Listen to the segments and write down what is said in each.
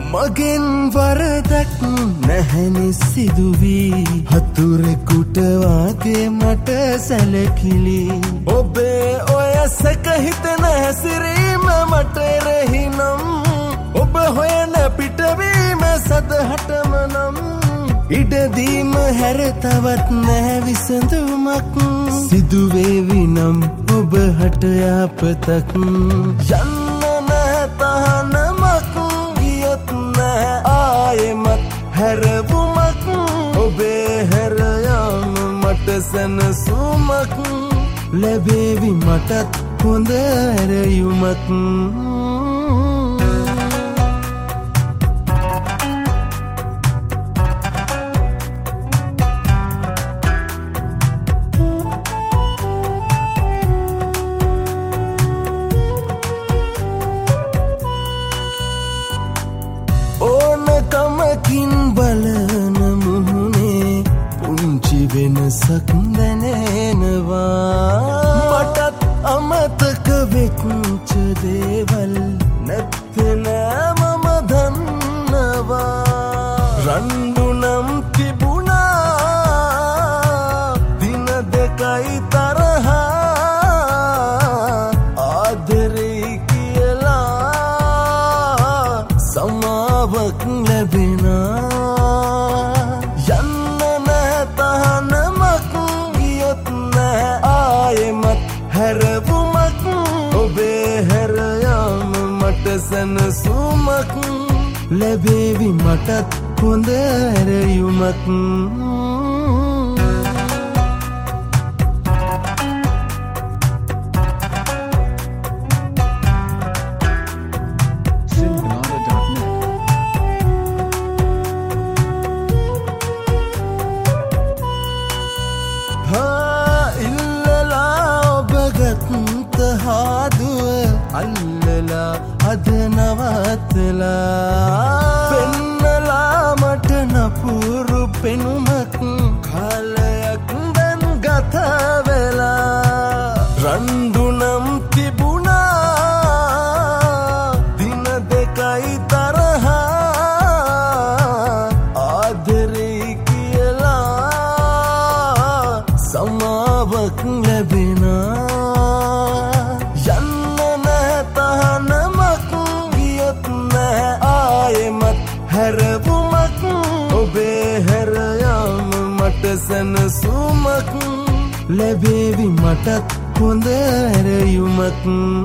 මගෙන් වරදක් නැහැනේ සිදුවී හතුරෙකුට වාගේ මට සැලකිලි ඔබේ ඔය සැක හිතෙන හැසිරීම මට රෙහිනම් ඔබ හොයන පිටවීම සදහටම නම් ඉඩදීම හැර තවත් නැහැ විසඳුමක් සිදුවේවි නම් ඔබ හට යාපතක් යන්න නැහැ තහනමක් ගියොත් නැහැ ආයෙමත් හැරවුමක් ඔබේ හැර යාම මට සැනසුමක් ලැබේවි මටත් හොඳ ඇරයුමක් ඕනකමකින් බලන මුහුණේ පුංචි වෙනසක් දැනෙනවා මටත් අමතක වෙච්ච දේවල් නැත්තේ මම දන්නවා රණ්ඩු නම් තිබුණා දින දෙකයි තරහා ආදරේ කියලා සමාවක් ලැබෙනා යන්න නැහැ තහනමක් ගියොත් නැහැ ආයෙමත් හැරවුමක් ඔබේ හැර යාම මට සැනසුමක් ලැබේවි මටත් හොඳ ඇරයුමක් අල්ලලා අද නවත්තලා පෙන්නලා මට නපුරු පෙනුමක් කාලයක් දැන් ගත වෙලා රණ්ඩු නම් තිබුණා දින දෙකයි තරහා ආදරේ කියලා සමාවක් ලැබෙනා හැරවුමක් ඔබේ හැර යාම මට සැනසුමක් ලැබේවි මටත් හොඳ ඇරයුමක්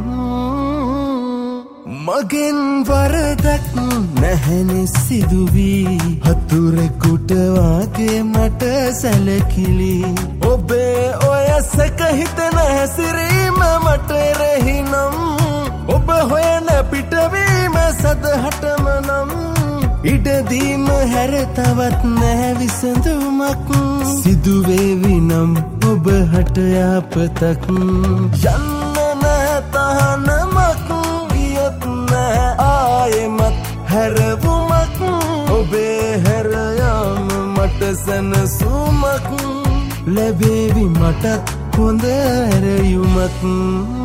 මගෙන් වරදක් නැහැනේ සිදුවී හතුරෙකුට වාගේ මට සැලකිලි ඔබේ ඔය සැක හිතෙන හැසිරීම මට රෙහිනම් ඔබ හොයන පිටවීම සදහටම නම් ඉඩදීම හැර තවත් නැහැ විසඳුමක් සිදුවේවි නම් ඔබ හට යාපතක් යන්න නැහැ තහනමක් ගියොත් නැහැ ආයෙමත් හැරවුමක් ඔබේ හැර යාම මට සැනසුමක් ලැබේවි මටත් හොඳ ඇරයුමක්